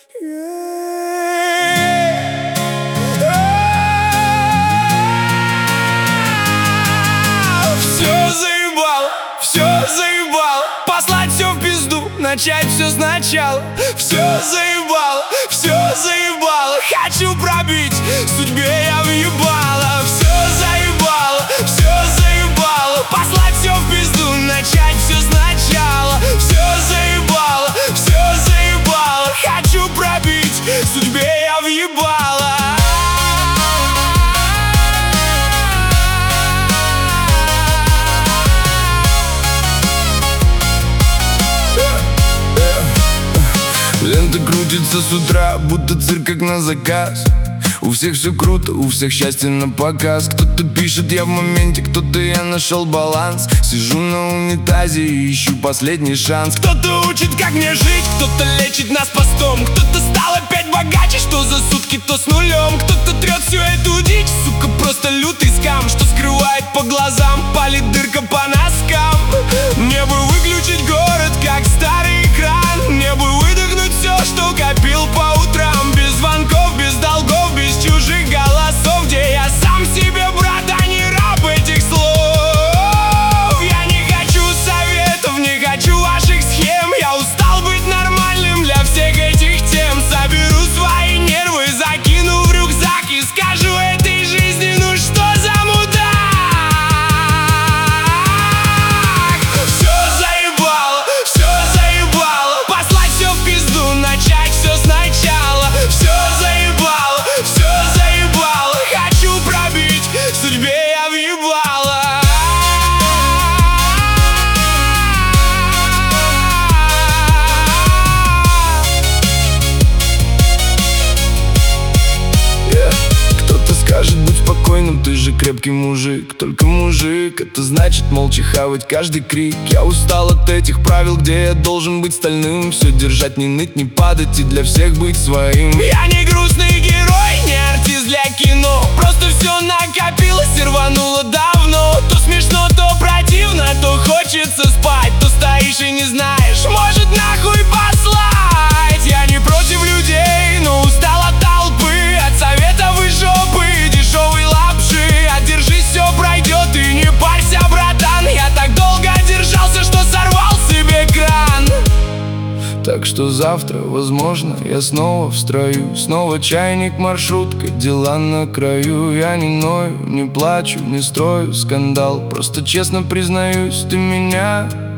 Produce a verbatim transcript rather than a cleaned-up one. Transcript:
Все заебал, все заебал, послать все в пизду, начать все сначала. Все заебал, все заебал, хочу пробить, судьбе я въебала. Все заебал, все заебал, послать все в пизду, начать все сначала. Все заебал, все заебал, хочу пробить, судьбе я въебала. Лента крутится с утра, будто цирк, как на заказ. У всех все круто, у всех счастье на показ. Кто-то пишет, я в моменте, кто-то я нашел баланс. Сижу на унитазе и ищу последний шанс. Кто-то учит, как мне жить, кто-то лечит нас постом. Кто-то стал опять богаче, что за сутки, то с нулем. Кто-то трет всю эту дичь, сука, просто лютый скам, что скрывает по глазам, палит дырка по носкам. Мне бы выключить город, как старый экран. Мне бы выдохнуть все, что копил по утрам. Без звонков, без долгов, без чужих голосов, где я сам себе брат, а не раб этих слов. Я не хочу советов, не хочу ваших схем. Я устал быть нормальным для всех этих тем. Соберу свои нервы, закину в рюкзак и скажу этой жизни, ну что за мудак. Все заебало, все заебало, послать все в пизду, начать все сначала. Все заебало, все заебало, хочу пробить, судьбе я въебала. Yeah. Кто-то скажет, будь спокойным, ты же крепкий мужик. Только мужик, это значит молча хавать каждый крик. Я устал от этих правил, где я должен быть стальным. Все держать, не ныть, не падать и для всех быть своим. Я не грустный герой, не артист для кино. Просто все накопилось и рвануло давно. То смешно, то противно, то хочется спать. То стоишь и не знаешь, может нахуй послать. Я не против людей, но устал от толпы, от советов и жопы, дешевой лапши. Одержись, все пройдет и не парься, братан. Я так долго держался, что сорвал себе кран. Так что завтра, возможно, я снова в строю. Снова чайник, маршрутка, дела на краю. Я не ною, не плачу, не строю скандал. Просто честно признаюсь, ты меня